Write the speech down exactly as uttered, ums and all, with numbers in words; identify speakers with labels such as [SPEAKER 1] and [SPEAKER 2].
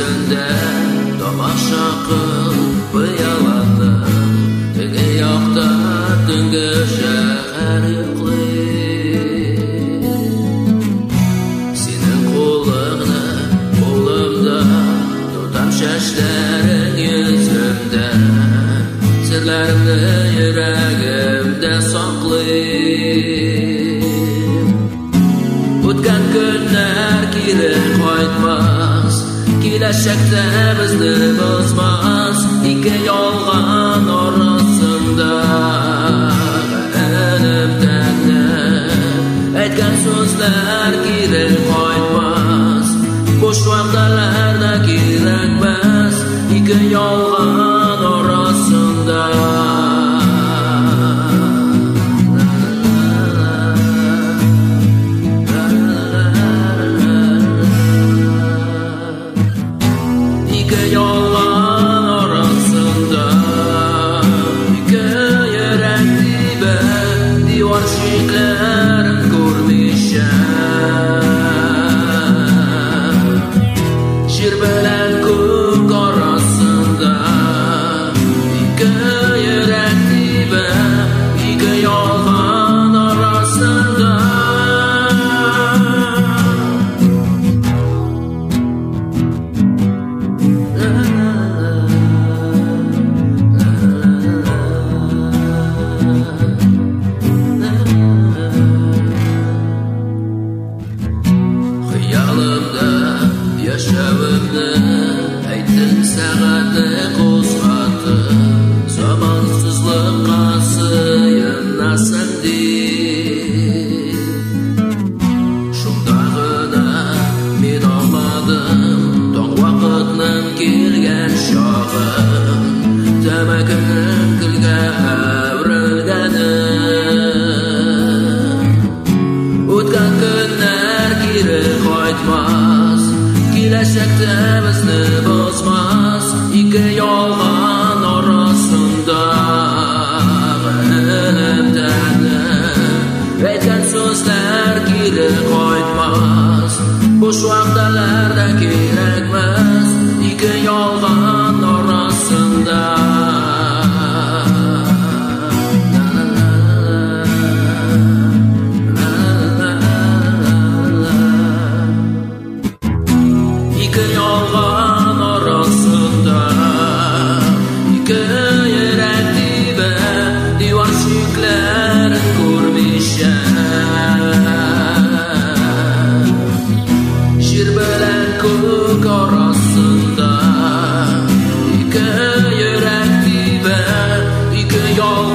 [SPEAKER 1] sende Tamaşa qilib yalandim Tege yoqda tungi shahar yo'qlaydi Sening qo'lingni qo'limda Tutam shashlaring yuzimda Sirlarimni yuragimda saqlayim O'tgan kunlar kiri qaytmas Kelajakda bizni bozmas Ikki yolg'on orasida Elimdagi aytgan so'zlar kiri qaytmas Bo'sh vaqtlarda kerakmas Ikki yolg'on orasida Yolg'on orasida ikki yurak dibi Devor shiklarim ko'rmisham Sher bilan ko'k orasida ikki yurak dibi Ikki yolg'on orasida Yaşamımda aytdim sağatı qo'zg'atib Zamansizlikqa sığınasan deb Shundag'ina men olmadim Tong vaqtning kelgan chog'im Tamakim kulga avrilganim O'tgan kunlar kiri qaytmas Kelajakda bizni bozmas Ikki yolg'on orasida Elimdagi aytgan so'zlar kiri qaytmas Bo'sh vaqtlarda kerakmas Ikki yolg'on orasida Ikki yolg'on orasida Ikki yurak dibi Devor shiklarim ko'rmisham Sher bilan ko'k orasida Ikki yurak dibi Ikki yolg'on